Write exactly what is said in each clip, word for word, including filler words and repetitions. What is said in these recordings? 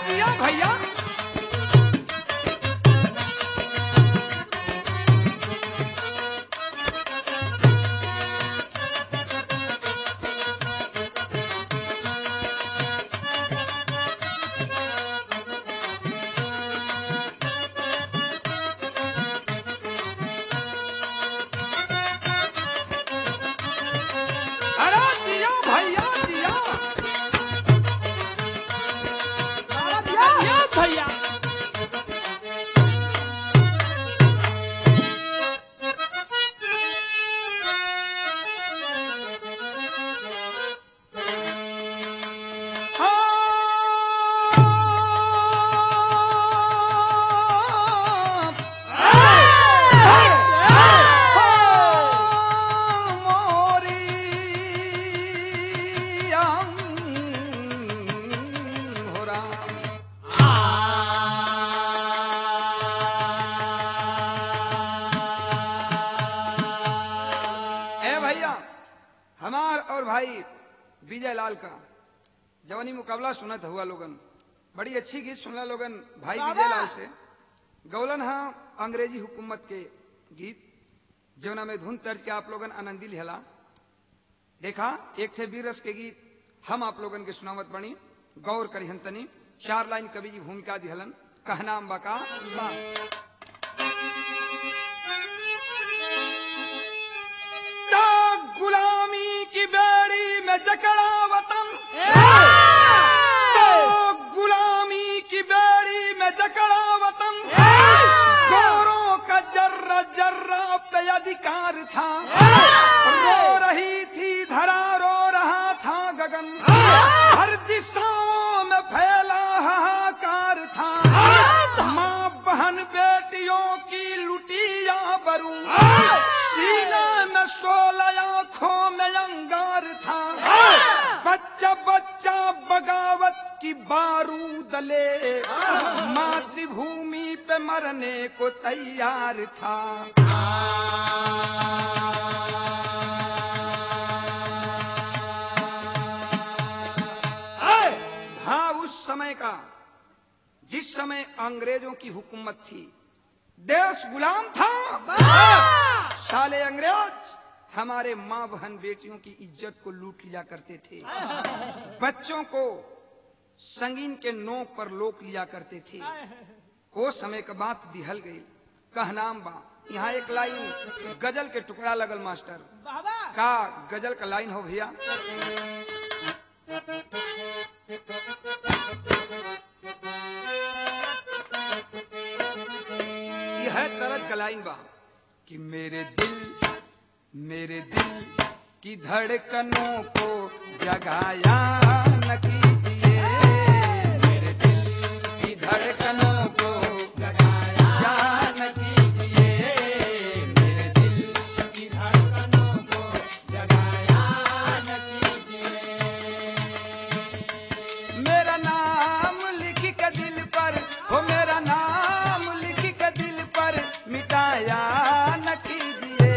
जिया भैया विजय लाल का जवानी मुकाबला सुनत हुआ लोगन बड़ी अच्छी गीत सुनला लोगन भाई विजय लाल से गौलन हाँ अंग्रेजी हुकूमत के गीत जवना में धुन तर्ज के आप लोगन आनंदी लिहला देखा एक थे बीरस के गीत हम आप लोगन के सुनावत बनी गौर करिहंतनी चार लाइन कवि जी भूमिका दिहलन कहना अम्बा का गुलामी की बेड़ी में जकड़ा वतन तो गुलामी की बेड़ी में जकड़ा वतन गोरों का जर्रा जर्रा पे अधिकार था रो रही थी धरा रो रहा था गगन हर दिशाओं में फैला हाहाकार था माँ बहन बेटियों की लुटिया बरू सीने में सोलह आँखों में अंगार था बच्चा बच्चा बगावत की बारूद ले मातृभूमि पे मरने को तैयार था था उस समय का जिस समय अंग्रेजों की हुकूमत थी देश गुलाम था साले अंग्रेज हमारे माँ बहन बेटियों की इज्जत को लूट लिया करते थे बच्चों को संगीन के नोक पर लोक लिया करते थे वो समय का बात दिहल गई कहनाम बा यहाँ एक लाइन गजल के टुकड़ा लगल मास्टर का गजल का लाइन हो भैया यह तरज का लाइन बा कि मेरे दिल मेरे दिल की धड़कनों को जगाया न कीजिए मेरे दिल की धड़कनों को जगाया न कीजिए मेरे दिल की धड़कनों को जगाया न कीजिए मेरा नाम लिख के दिल पर हो मेरा नाम लिख के दिल पर मिटाया न कीजिए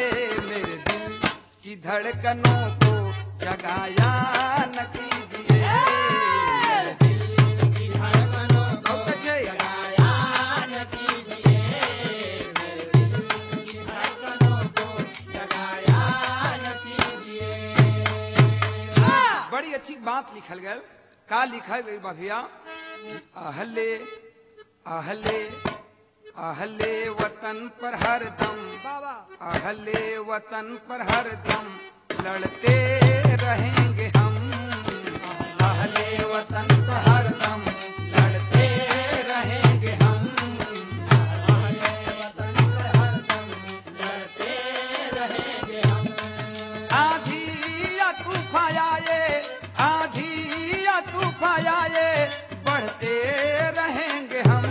की धड़कनों को जगाया न कीजिए मेरे दिल की धड़कनों को जगाया न कीजिए मेरे दिल की धड़कनों को जगाया न कीजिए बड़ी अच्छी बात लिखल गल का लिखल गई भैया अहले अहले अहले वतन पर हरदम अहले वतन पर हरदम लड़ते रहेंगे हम अहले वतन पर हरदम लड़ते रहेंगे हम अहले वतन पर हरदम लड़ते रहेंगे हम आधी या तूफान आए आधी या तूफान आए बढ़ते रहेंगे हम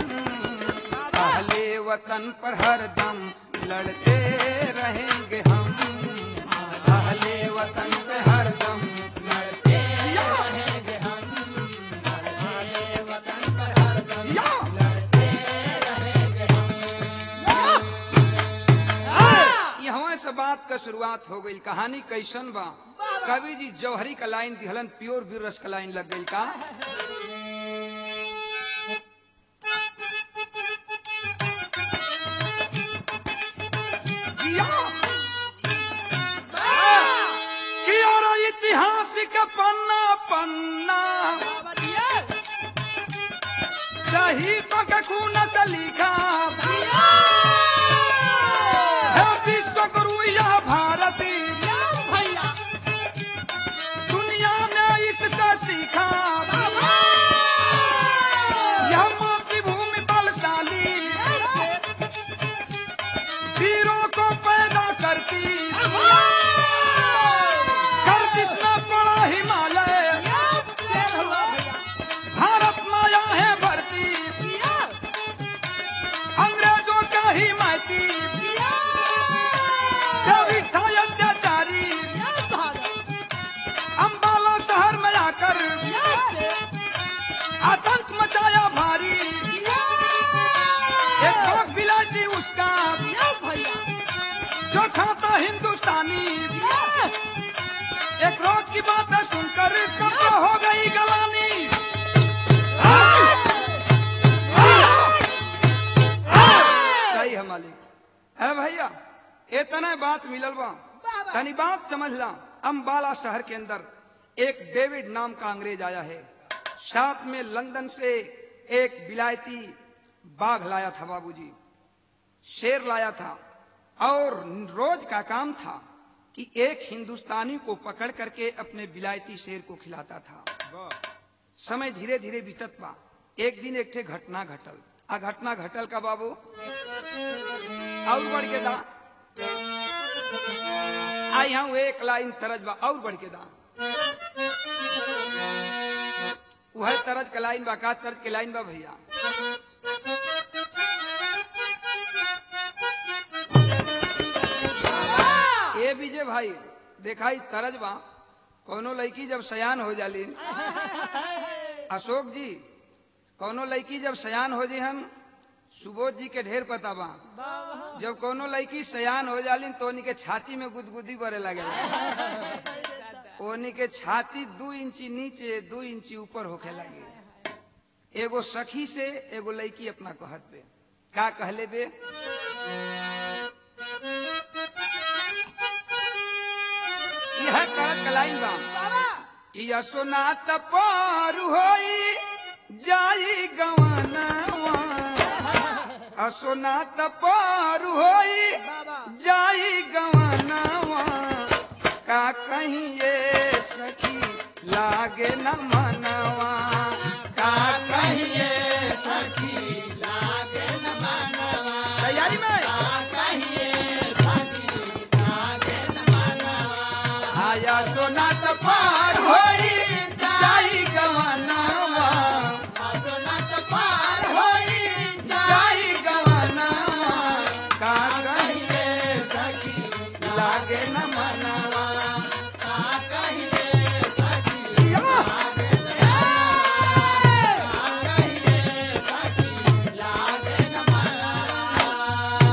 वतन पर हरदम लड़ते रहेंगे हम अहले वतन पे हरदम लड़ते रहेंगे हम अहले वतन पर हरदम लड़ते रहेंगे हम यहाँ से बात का शुरुआत हो गई कहानी कैसन बा कवि जी जौहरी का लाइन दिहलन प्योर बीर रस का लाइन लग गई का के पन्ना पन्ना शहीदों के खून से लिखा है विश्व गुरु यह भारती दुनिया ने इससे सीखा यह मातृभूमि बलशाली वीरों को पैदा करती गर्दिश में पड़ा हिमालय भारत माया है भरती अंग्रेजों का ही माइती कभी था अत्याचारी अम्बाला शहर में आकर आतंक मचाया भारी एक लोग बिलाती उसका जो खाता हिंदुस्तानी एक रोज की बात है सुनकर सबको हो गई गलानी सही है मालिक है भैया इतने बात मिलल बा तनी बात समझ ला अम्बाला शहर के अंदर एक डेविड नाम का अंग्रेज आया है साथ में लंदन से एक विलायती बाघ लाया था बाबूजी शेर लाया था और रोज का काम था कि एक हिंदुस्तानी को पकड़ करके अपने विलायती शेर को खिलाता था समय धीरे धीरे बीतत बा एक दिन एक ठे घटना घटल आ घटना घटल का बाबू और बढ़ के दा आ यहाँ एक लाइन तरज बा और बढ़ के दा वह तरज के लाइन बा का तरज के लाइन बा भैया ए विजय भाई देखाई तरज बा कोनो लड़की जब सयान हो जाली अशोक जी कोनो लड़की जब सयान हो जी हम सुबोध जी के ढेर पता बा जब कोनो लड़की सयान हो जाली तो उन्हीं के छाती में गुदगुदी बरे लगे उन्हीं के छाती दो इंची नीचे दो इंची ऊपर होके लगे एगो सखी से एगो लड़की अपना कहत पे का कहले बे यह करत कलाइन बा कि सोना तपार होई जाई गवानवा असोना तपार होई जाई गवानवा का कहीं ये सखी लागे न मनवा का कहीं ये सखी लागे न मनवा तैयारी में का कहीं ये सखी लागे न मनवा आया सोना तपार होई जाई गवानवा सोना तपार होई जाई गवानवा का कहीं ये सखी लागे न मनवा का कहीं ये सखी लागे न मनवा का कहीं ये सखी लागे न मनवा।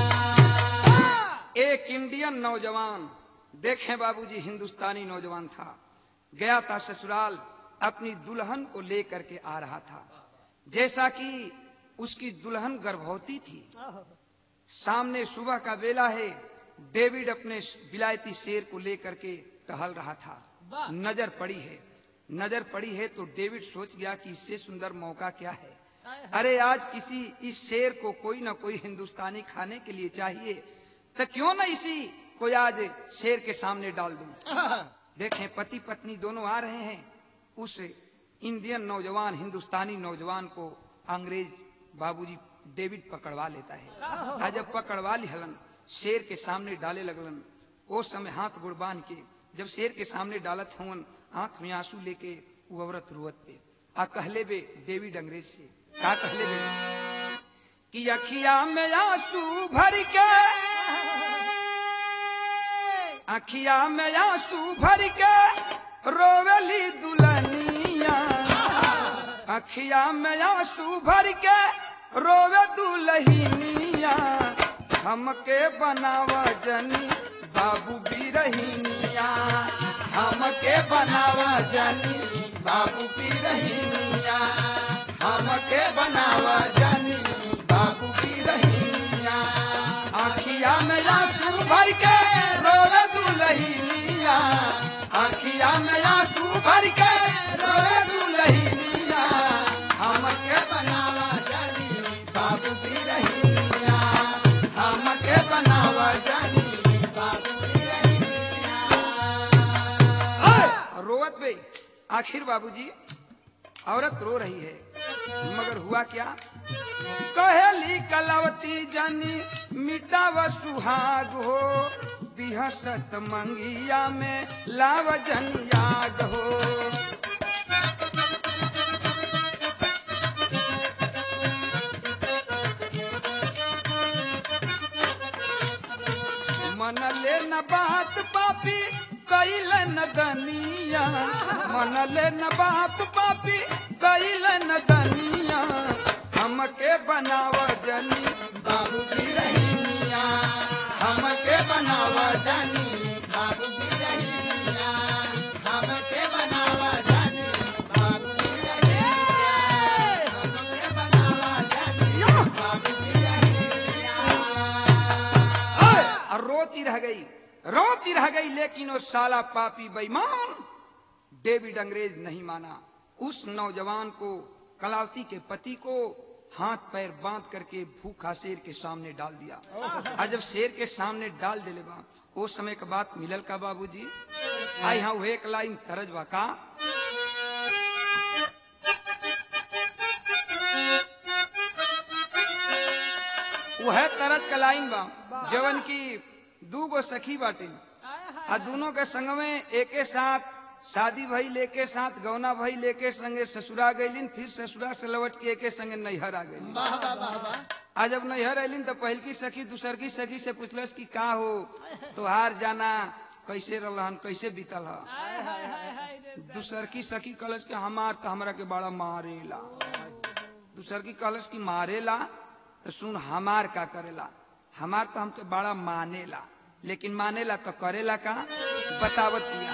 एक इंडियन नौजवान देखें बाबूजी हिंदुस्तानी नौजवान था गया था ससुराल अपनी दुल्हन को लेकर के आ रहा था जैसा कि उसकी दुल्हन गर्भवती थी सामने सुबह का बेला है डेविड अपने विलायती शेर को लेकर के टहल रहा था नजर पड़ी है नजर पड़ी है तो डेविड सोच गया कि इससे सुंदर मौका क्या है अरे आज किसी इस शेर को कोई ना कोई हिंदुस्तानी खाने के लिए चाहिए तो क्यों ना इसी को आज शेर के सामने डाल दूं। देखें पति पत्नी दोनों आ रहे हैं उस इंडियन नौजवान हिंदुस्तानी नौजवान को अंग्रेज बाबूजी डेविड पकड़वा लेता है आज जब पकड़वा ली हलन शेर के सामने डाले लगलन वो समय हाथ गुड़ बांध के जब शेर के सामने डालत हवन आंख में आंसू लेके वो औरत रुवत पे आ कहले बे डेविड अंग्रेज से का कहले बे कि अखिया में आंसू भर के अखिया में आंसू भर के रोवेली दुल्हनिया अखिया में आंसू भर के रोवे दुल्हनिया हमके बनावा जनी बाबू बिरहिनिया हमके बनावा जनी बाबू बिरहिनिया हमके बनावा जनी बाबू बिरहिनिया अखिया में आंसू भर के रोवे दुल्हनिया अखिया में आंसू भर आवे दुल्हनिया हमके बनावा जानी बाबू की रहिया हमके बनावा जानी बाबू की रहिया। रोवत पे आखिर बाबूजी औरत रो रही है, मगर हुआ क्या? कहेली कलावती जानी मिटाव सुहाग हो बिहसत मंगिया में लाव जन याग हो। मन ले न बात पापी कैल न दनिया मन ले न बाप पापी कैल न दनिया हमके बनावा जानी बाबू की रहिया हमके बनावा जानी बाबू की रहिया हमके बनावा जानी बाबू की रहिया हमके बनावा जानी बाबू की रहिया। रोती रह गई रोती रह गई, लेकिन वो साला पापी बेईमान डेविड अंग्रेज नहीं माना। उस नौजवान को, कलावती के पति को हाथ पैर बांध करके भूखा शेर के सामने डाल दिया। और जब शेर के सामने डाल दिले बा, उस समय का बात मिलल का बाबूजी आई हाँ एक लाइन तरज बा का वह तरज का लाइन बा जवन की दू गो सखी बाटे आ दोनों के संग में एके साथ शादी भई लेके साथ गौना भई लेके संगे ससुरा गईलिन, फिर ससुरा से लौट के एके संगे नैहर आ गईलिन। आज जब नैहर अलिन तो पहल की सखी दूसर की सखी से पूछलस कि का हो तोहार जाना कैसे रहन कैसे बीतल ह। दूसर की सखी कहलस कि हमार तो हमरा के बड़ा मारेला। दूसर की कहलस कि मारेला तो सुन हमार का करेला, हमार तो हमके बड़ा मानेला, लेकिन मानेला तो करेला का बतावत दिया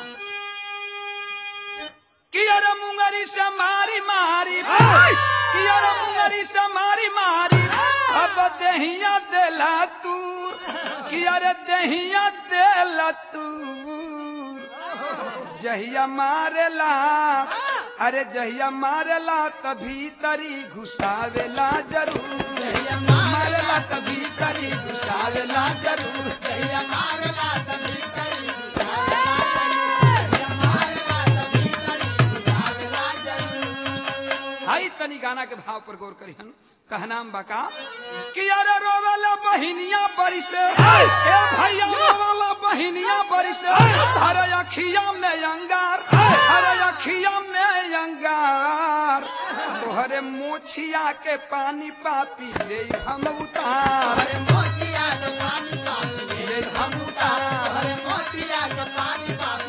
कि अरे मुंगरी से मारी मारी कि अरे मुंगरी से मारी मारी अब दहिया देला तूर कि अरे दहिया देला तूर जहिया मारेला अरे जहिया मारेला तभी तरी घुसावेला जरूर जहिया मारेला तभी तरी घुसावेला जरूर जहिया मारेला तभी तरी हाई तनी गाना के भाव पर गौर करिहन। कहनाम बाका कि अरे रोवाला बहिनिया बरिस ए भैया रोवाला बहिनिया बरिस हरे अखिया में अंगार हरे अखिया में अंगार तोहरे मोछिया के पानी पापी ले हम उतार हरे मोछिया के पानी पापी ले हम उतार हरे मोछिया के पानी पापी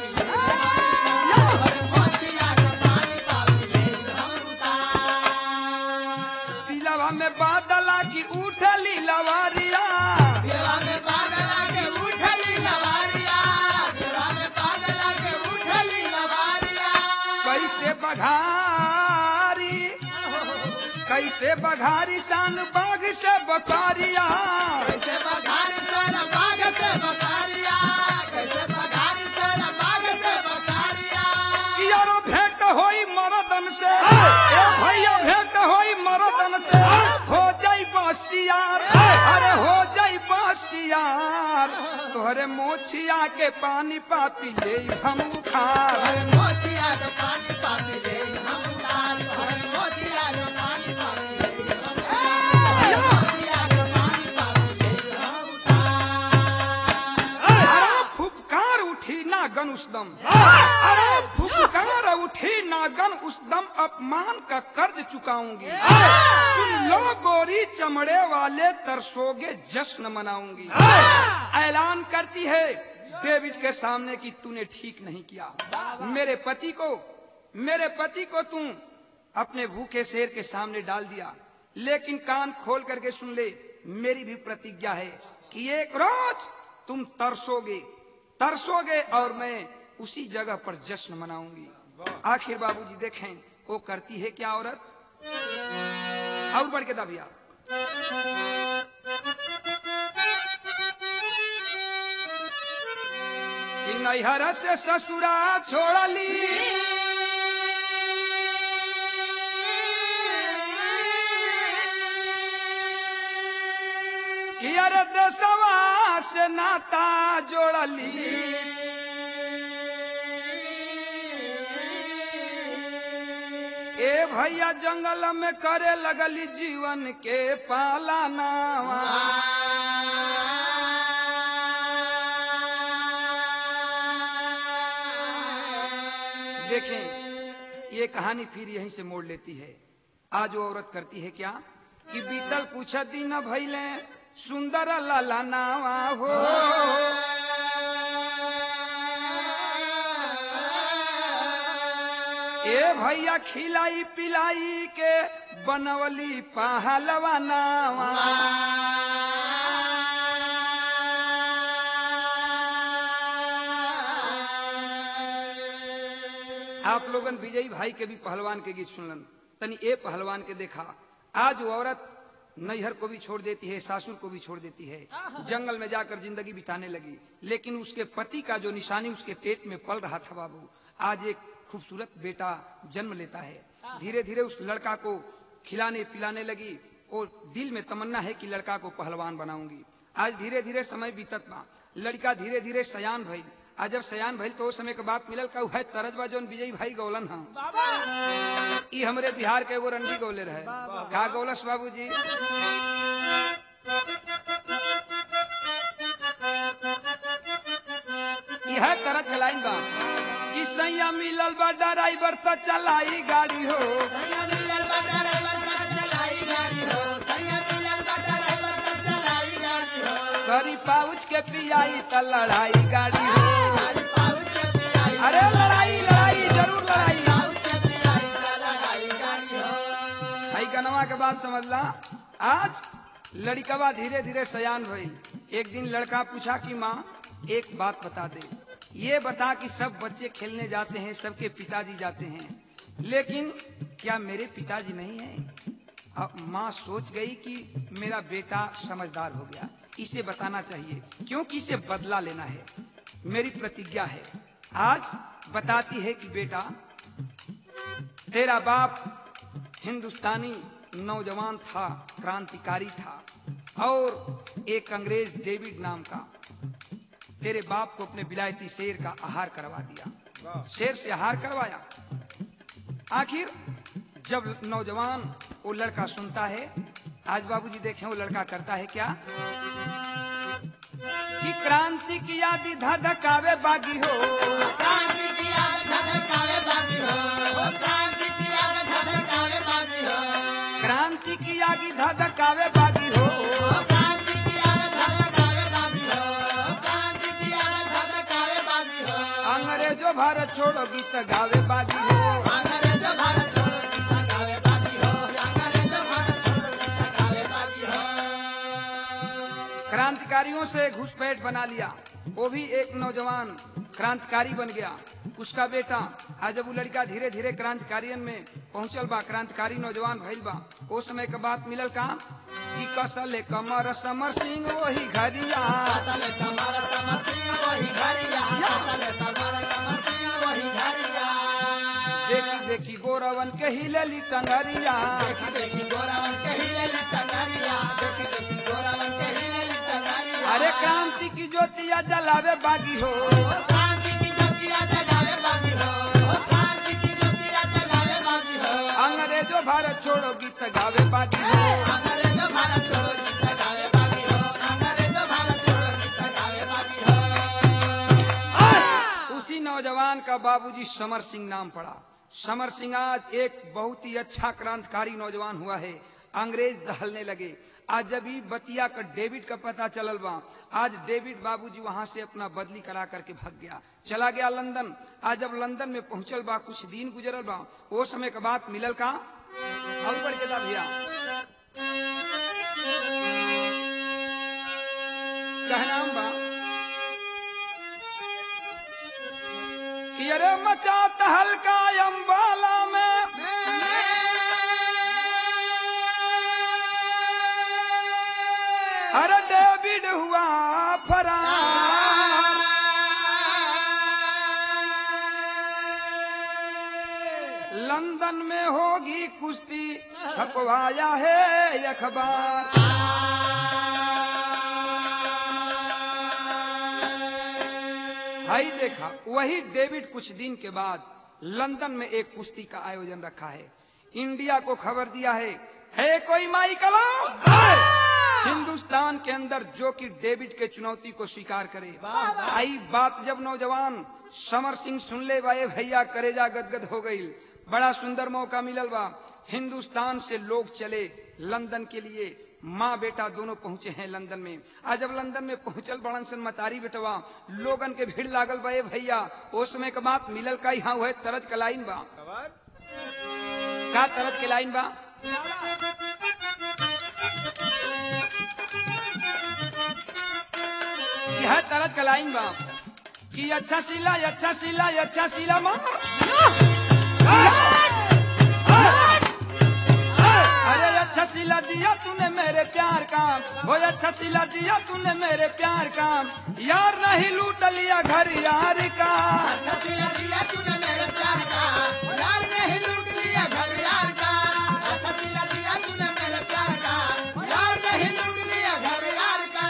में बादला की उठली लवारिया देवा में बादला के उठली लवारिया देवा में बादला के उठली लवारिया कैसे बघारी कैसे बघारी शान बाघ से बकारिया कैसे बघारी शान बाघ से बकारिया कैसे बघारी शान बाघ से बकारिया यारो भेंट होई मरदन से ए भैया भेंट होई मरदन से हो जाई बासियार अरे हो जाई बासियार तोहरे मोछिया के पानी पापी ले हम उखार तोहरे मोछिया के पानी पापी ले हम उखार तोहरे मोछिया के पानी पापी ले हम उखार मोछिया के पानी पापी ले हम उखार। अरे फुफकार उठी ना गन उस दम अरे फुफकार उठी ना गन उस दम अपमान का कर्ज चुकाऊंगी सुन लो गोरी चमड़े वाले तरसोगे जश्न मनाऊंगी। ऐलान करती है डेविड के सामने कि तूने ठीक नहीं किया, मेरे पति को मेरे पति को तू अपने भूखे शेर के सामने डाल दिया, लेकिन कान खोल करके सुन ले मेरी भी प्रतिज्ञा है कि एक रोज तुम तरसोगे तरसोगे और मैं उसी जगह पर जश्न मनाऊंगी। आखिर बाबूजी देखें वो करती है क्या औरत और बढ़ के दबिया कि नैहर से ससुरा छोड़ली कियर देशवा से नाता जोड़ली ए भैया जंगल में करे लगली जीवन के पालनावा देखें ये कहानी फिर यहीं से मोड़ लेती है। आज वो औरत करती है क्या कि बीतल कुछ दिन भइले सुंदर लाला नावा हो ए भैया खिलाई पिलाई के बनवली पहलवा नावा आप लोगन विजयी भाई के भी पहलवान के गीत सुनलन तनी ए पहलवान के देखा आज वो औरत नैहर को भी छोड़ देती है सासुर को भी छोड़ देती है जंगल में जाकर जिंदगी बिताने लगी लेकिन उसके पति का जो निशानी उसके पेट में पल रहा था बाबू आज एक खूबसूरत बेटा जन्म लेता है। धीरे धीरे उस लड़का को खिलाने पिलाने लगी और दिल में तमन्ना है कि लड़का को पहलवान बनाऊंगी। आज धीरे धीरे समय बीतत बा लड़का धीरे धीरे सयान भइल आज जब सयान भइल तो समय के बात मिलल का है तरजबा जोन विजयी भाई गौलन हाँ ई हमरे बिहार के एगो रंडी गौले रहे का गौलस बाबूजी यह तरज चलाइन बा कि सैया मिलल बा ड्राइवर तो चलाई गाड़ी हो करी पाउच के पियाई त लड़ाई गाड़ी हो अरे लड़ाई लड़ाई जरूर लड़ाई भाई गनवा के बाद समझला। आज लड़कवा धीरे धीरे सयान भई एक दिन लड़का पूछा कि माँ एक बात बता दे ये बता कि सब बच्चे खेलने जाते हैं सबके पिताजी जाते हैं लेकिन क्या मेरे पिताजी नहीं हैं। अब माँ सोच गई कि मेरा बेटा समझदार हो गया इसे बताना चाहिए क्योंकि इसे बदला लेना है मेरी प्रतिज्ञा है। आज बताती है कि बेटा तेरा बाप हिंदुस्तानी नौजवान था क्रांतिकारी था और एक अंग्रेज डेविड नाम का तेरे बाप को अपने विलायती शेर का आहार करवा दिया शेर से आहार करवाया। आखिर जब नौजवान वो लड़का सुनता है आज बाबूजी देखें वो लड़का करता है क्या कि क्रांति की याद धधकावे बागी हो क्रांति की याद धधकावे बागी हो क्रांति की याद धधकावे बागी हो क्रांति की याद धधकावे बागी हो क्रांति की याद धधकावे बागी हो क्रांति की याद धधकावे बागी हो अंग्रेजों भारत छोड़ो गीत गावे बागी हो अंग्रेजों भारत छोड़ो गीत गावे बागी हो अंग्रेजों भारत छोड़ो गीत गावे बागी हो। क्रांतिकारियों से घुसपैठ बना लिया वो भी एक नौजवान क्रांतिकारी बन गया उसका बेटा आज जब वो लड़का धीरे धीरे क्रांतिकारियन में पहुंचल बा क्रांतिकारी नौजवान भइल बा वो समय के बात मिलल का कि कसले कमर समर सिंह वही घरिया कसले कमर समर सिंह वही घरिया कसले कमर समर सिंह वही घरिया देखी देखी गोरवन के हिलेली टंगरिया देखी देखी गोरवन के हिलेली टंगरिया देखी देखी गोरवन के हिलेली टंगरिया अरे क्रांति की ज्योतिया जलावे बागी हो क्रांति की ज्योतिया जलावे बागी हो क्रांति की ज्योतिया जलावे बागी हो अंग्रेजों भारत छोड़ो गीत गावे बागी हो अंग्रेजों भारत छोड़ो गीत गावे बागी हो अंग्रेजों भारत छोड़ो गीत गावे बागी हो। उसी नौजवान का बाबूजी समर सिंह नाम पड़ा। समर सिंह आज एक बहुत ही अच्छा क्रांतिकारी नौजवान हुआ है। अंग्रेज दहलने लगे। आज जब ही बतिया का डेविड का पता चलल बा आज डेविड बाबूजी वहां से अपना बदली करा करके भाग गया चला गया लंदन। आज जब लंदन में पहुंचल बा कुछ दिन गुजरल बा वो समय के बाद मिलल का और बढ़ के भैया कहनाम बा कि अरे मचा तहलका अम्बाला में अरे डेविड हुआ फरार लंदन में होगी कुश्ती छपवाया है अखबार आई देखा वही डेविड कुछ दिन के बाद लंदन में एक कुश्ती का आयोजन रखा है। इंडिया को खबर दिया है, है कोई माई कलाम हिंदुस्तान के अंदर जो कि डेविड के चुनौती को स्वीकार करे। आई बात जब नौजवान समर सिंह सुन ले बाए भैया करेजा गदगद हो गई। बड़ा सुंदर मौका मिलल बा। हिंदुस्तान से लोग चले लंदन के लिए, माँ बेटा दोनों पहुंचे हैं लंदन में। आज जब लंदन में पहुंचल बड़न सन मतारी बेटवा, लोगन के भीड़ लागल बा। भैया ओ समय के बात मिलल का यहाँ हुए तरज का लाइन बा का तरज के लाइन बा यह तरज का लाइन बा कि अच्छा सिला अच्छा सिला अच्छा सिला माँ अरे अच्छा सिला दिया तूने मेरे प्यार का, वो अच्छा सिला दिया तूने मेरे प्यार का, यार नहीं लूट लिया घर यार का। अच्छा सिला दिया तूने मेरे प्यार का, यार नहीं लूट लिया घर यार का। अच्छा सिला दिया तूने मेरे प्यार का, यार नहीं लूट लिया घर यार का।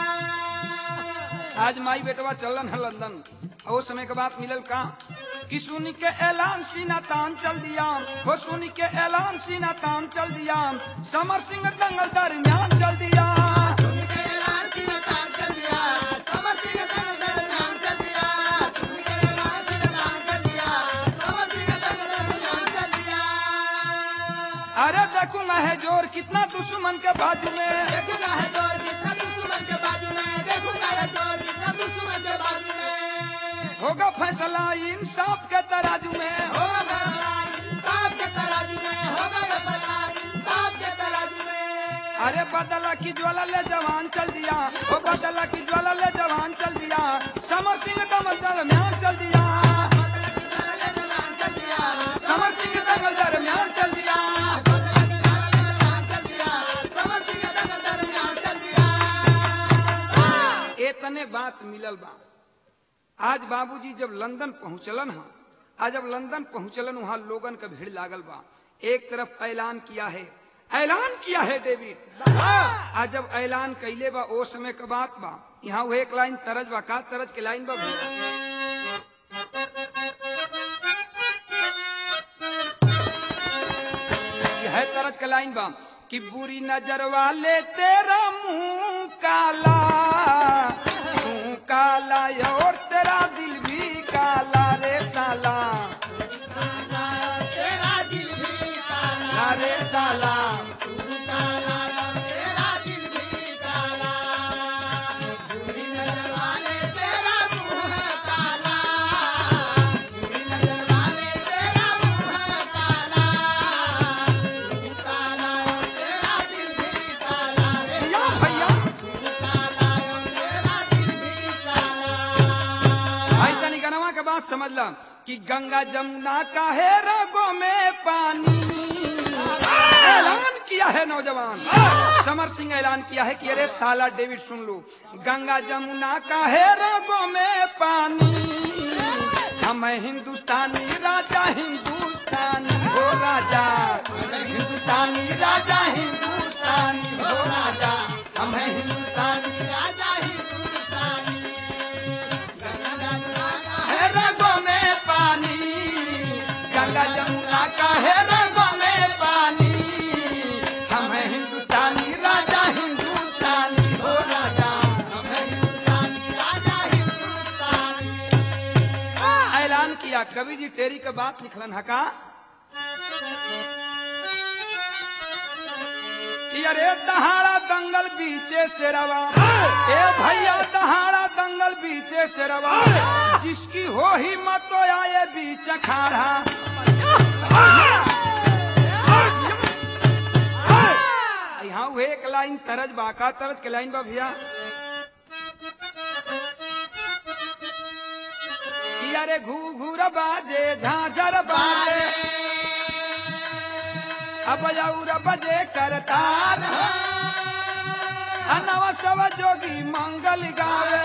आज माई बेटवा चलन है लंदन। और समय के बाद मिलल का कि सुनी के ऐलान सीना तान चल दिया, वो सुनी के ऐलान सीना तान चल दिया, समर सिंह दंगल दरमियान चल दिया। सुनी के ऐलान सीना तान चल दिया, समर सिंह दंगल दरमियान चल दिया। सुनी के ऐलान सीना तान चल दिया, समर सिंह दंगल दरमियान चल दिया। अरे देखूंगा है जोर कितना दुश्मन के बाजू में, देखूंगा है जोर कितना दुश्मन के बाजू में, देखूंगा है जोर कितना दुश्मन के बाजू में। होगा फैसला इंसाफ के तराजू में, होगा फैसला इंसाफ के तराजू में, होगा फैसला इंसाफ के तराजू में। अरे बदला की ज्वाला ले जवान चल दिया, वो बदला की ज्वाला ले जवान चल दिया, समर सिंह दंगल दरमियान चल दिया। समर सिंह दंगल दरमियान चल दिया। इतने बात मिलल बा। आज बाबूजी जब लंदन पहुंचलन हा, आज जब लंदन पहुंचलन वहां लोगन का भीड़ लागल बा। एक तरफ ऐलान किया है, ऐलान किया है डेविड। आज जब ऐलान कैले बा ओ समय का बात बा। यहाँ वो एक लाइन तरज बा का तरज के लाइन बा यह तरज का लाइन बा कि बुरी नजर वाले तेरा मुंह काला, तू काला और तेरा दिल भी काला रे साला, तेरा दिल भी काला रे साला। तू काला तेरा दिल भी काला। बुरी नजर वाले तेरा मुंह काला, बुरी नजर वाले तेरा मुंह काला। तू काला तेरा दिल भी काला रे जिया भैया तू काला तेरा दिल भी काला। भाई तनी गनवा के बात समझ ला कि गंगा जमुना का है रगों में पानी। ऐलान किया है नौजवान समर सिंह, ऐलान किया है कि अरे साला डेविड सुन लो, गंगा जमुना का है रगों में पानी, हम हिंदुस्तानी राजा हिंदुस्तानी हो राजा, हिंदुस्तानी राजा हिंदुस्तानी हो राजा, हम हिंदुस्तानी राजा हिंदुस्तानी। गंगा जमुना का है रगों में पानी, गंगा जमुना का है रगों में पानी, हम हैं हिंदुस्तानी राजा हिंदुस्तानी हो राजा, हम हिंदुस्तानी राजा हिंदुस्तानी। ऐलान किया। कवि जी टेरी के बात लिखलन हका कि अरे दहाड़ा दंगल बीचे से रवा, ए भैया दहाड़ा दंगल बीचे से रवा, जिसकी हो ही मत तो आए बीच अखाड़ा। यहाँ वो एक लाइन तरज बाका तरज के लाइन बा भैया कि अरे घू घूर बाजे झांझर बाजे, अब और बजे करतार, नवा सब जोगी मंगल गावे,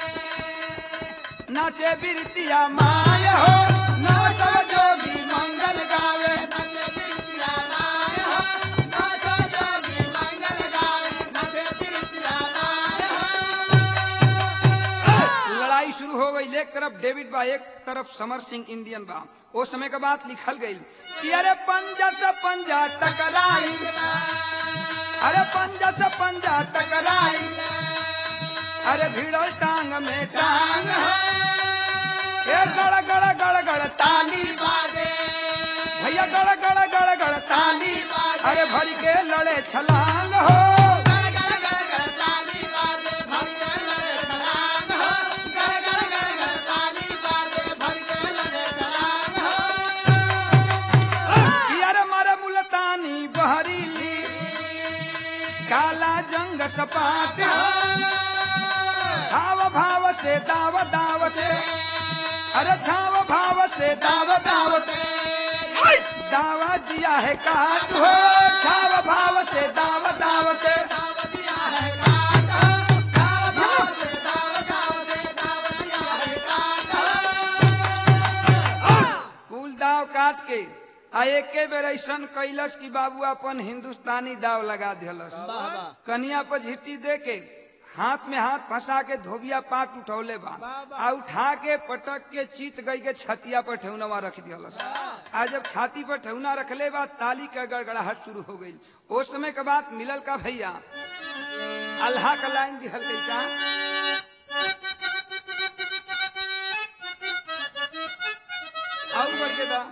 नाचे बिरतिया माय हो, नवा सब जोगी मंगल गावे। नचे बिरतिया माय हो, नचे जोगी मंगल गावे, नचे बिरतिया माय हो। लड़ाई शुरू हो गई। एक तरफ डेविड बा एक तरफ समर सिंह इंडियन बा। ओ समय के बात लिखल गई कि अरे पंजा से पंजा टकराई, अरे पंजा से पंजा टकराई, अरे भिड़ल टांग में टांग ए गड़ गड़ गड़ गड़ ताली बाजे भैया गड़ गड़ गड़ गड़ ताली, अरे भर के लड़े छलांग हो गड़ गड़ गड़ गड़ ताली बाजे भर के लड़े छलांग हो, गड़ गड़ गड़ गड़ ताली बाजे भर के लड़े छलांग हो। कि अरे मारे मुल्तानी बहरीली काला जंग सपाट भाव भाव से दाव दाव से, अरे छाव भाव से दाव दाव से दावा दिया है काट हो, छाव भाव से दाव दाव से दाव दिया है काट हो, दाव दाव से दाव दाव से दाव दिया है काट हो। कुल दाव काट के आ एके बेर ऐसन कैलस कि बाबू अपन हिंदुस्तानी दाव लगा दिलस। कनिया पर झिट्टी दे के हाथ में हाथ फंसा के धोबिया पाट उठौले बा आ उठा के पटक के चीत गई के छतिया पर ठेहुनवा रख दिलस। आ जब छाती पर ठेहुना रखले बा ताली का गड़गड़ाहट शुरू हो गई। उस समय के बाद मिलल का भैया अल्लाह का लाइन दिहल गई का और बढ़ के दा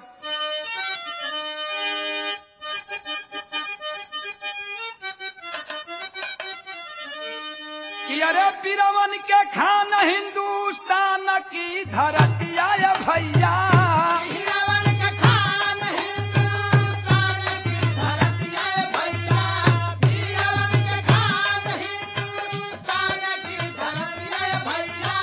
कि अरे बिरवन के खान हिंदुस्तान की धरती आया भैया, हीरावन के खान हिंदुस्तान की धरती है भैया, हीरावन के खान हिंदुस्तान की धरती है भैया।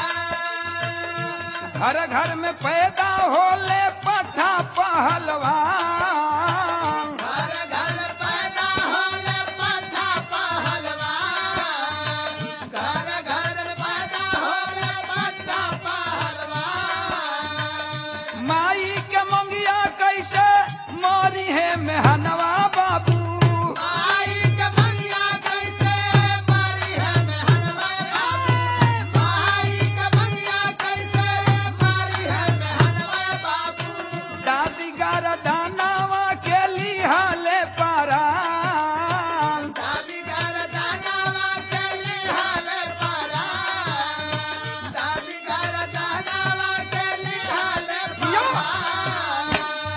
घर घर में पैदा होले पठा पहलवान, घर घर पैदा होले पठा पहलवान, घर घर पैदा होले पठा पहलवान। माई के मंगिया कैसे मारी है मेहनवा बाबू, माई के बनिया कैसे मारी है मेहनवा बाबू, माई के बनिया कैसे मारी है मेहनवा बाबू। दादी गारा दानावा के लिहाले पारान, दादी घर दानावा के लिहाले पारान, दादी घर दानावा के लिहाले पारान।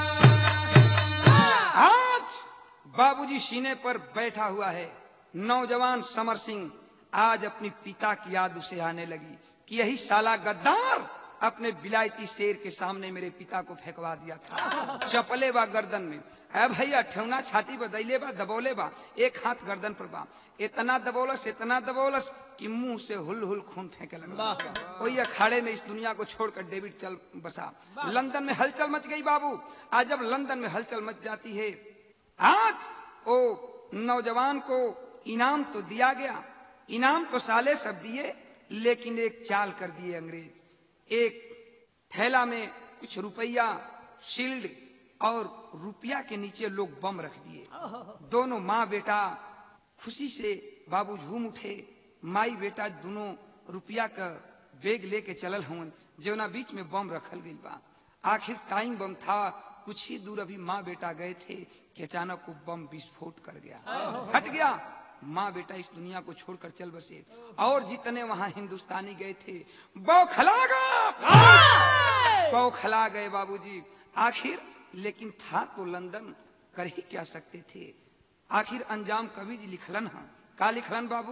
आज बाबूजी सीने पर बैठा हुआ है। नौजवान समर सिंह आज अपनी पिता की याद उसे आने लगी कि यही साला गद्दार अपने विलायती शेर के सामने मेरे पिता को फेंकवा दिया था। चपले बा गर्दन में, है भैया ठेवना छाती पर दैले बा दबोले बा, एक हाथ गर्दन पर बा, इतना दबोलस इतना दबोलस कि मुंह से हुल हुल खून फेंके लगा। वही अखाड़े में इस दुनिया को छोड़कर डेविड चल बसा। लंदन में हलचल मच गई बाबू। आज जब लंदन में हलचल मच जाती है, आज ओ नौजवान को इनाम तो दिया गया, इनाम तो साले सब दिए, लेकिन एक चाल कर दिए अंग्रेज। एक थैला में कुछ रुपया शील्ड और रुपया के नीचे लोग बम रख दिए। दोनों माँ बेटा खुशी से बाबू झूम उठे। माई बेटा दोनों रुपया का बैग लेके चलल हवन, जौना बीच में बम रखल गई बा। आखिर टाइम बम था, कुछ ही दूर अभी माँ बेटा गए थे कि अचानक वो बम विस्फोट कर गया, हट गया। माँ बेटा इस दुनिया को छोड़कर चल बसे और जितने वहां हिंदुस्तानी गए थे बौखला गए, बौखला गए बाबूजी। आखिर लेकिन था तो लंदन, कर ही क्या सकते थे। आखिर अंजाम कवि जी लिखलन है, का लिखलन बाबू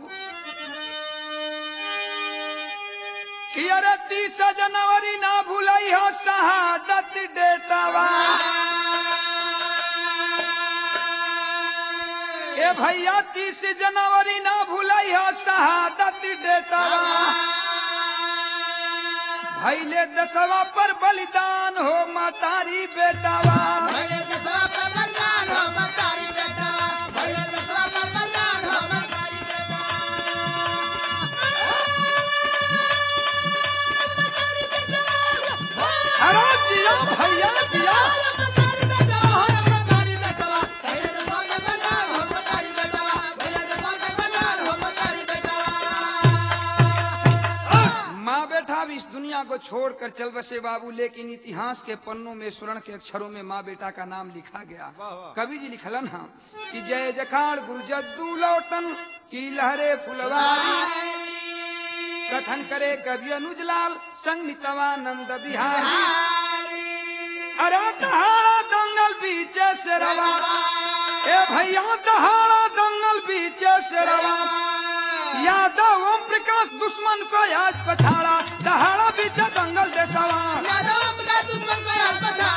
कि अरे तीस जनवरी ना भूलई हो शहादत डेटावा, ए भैया तीस जनवरी ना भूलई हो शहादत डेटावा। भैले दसवा पर बलिदान हो मातारी बेटावा, भैले दसवा पर बलिदान हो मातारी बेटावा, भैले दसवा पर बलिदान हो मातारी बेटावा। अरे जिया भैया जिया, मातारी बेटावा हो मातारी बेटावा, भैले दसवा पर बलिदान हो मातारी बेटावा, भैले दसवा पर बलिदान हो मातारी बेटावा। माँ बेटा भी इस दुनिया दुनिया को छोड़कर चल बसे बाबू, लेकिन इतिहास के पन्नों में स्वर्ण के अक्षरों में माँ बेटा का नाम लिखा गया। कवि जी लिखलन हम कि जय जखाड़ गुरु जद्दू लौटन की लहरे फुलवारी, कथन करे कवि अनुजलाल संग मितवानंद बिहारी। अरे दहाड़ा दंगल बीचे से रवा, ए भैया दहाड़ा दंगल बीचे से रवा, यादव ओम प्रकाश दुश्मन को आज पछाड़ा, दहाड़ा बीचे दंगल देसवा, यादव का दुश्मन को आज पछाड़ा।